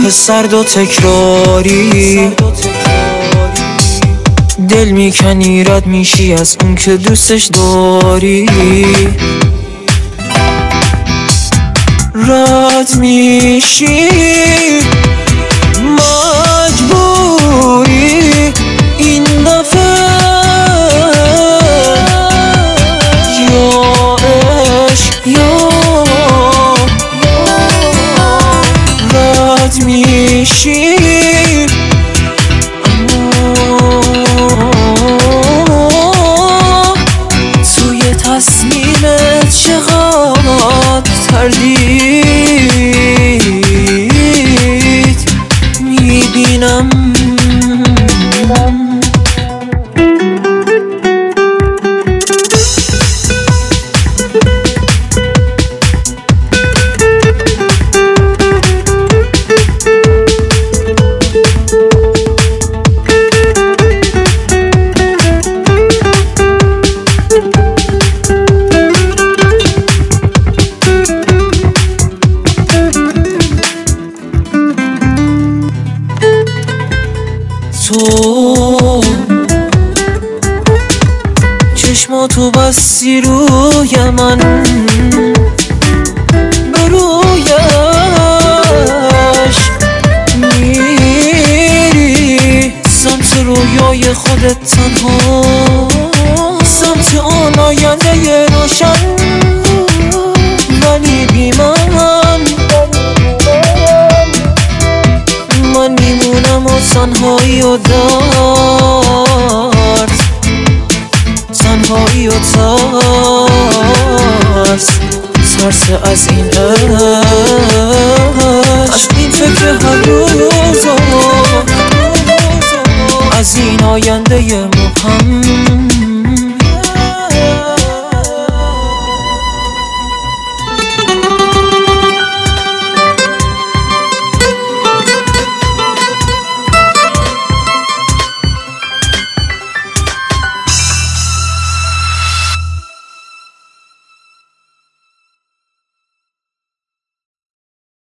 سرد و تکراری، دل میکنی رد میشی از اون که دوستش داری، رد میشی مجبوری این دفعه، یا عشق یا رد میشی، توی تصمیمت چقدر تردید میبینم. تو چشماتو بستی روی من، به رویش میری سمت رویای خودت تنها، سمت آن آینده روشن، ولی بی من میمونم و تنهایی و درد، تنهایی و ترس از این عشق، از این فکر هر روز، از این آینده مبهم.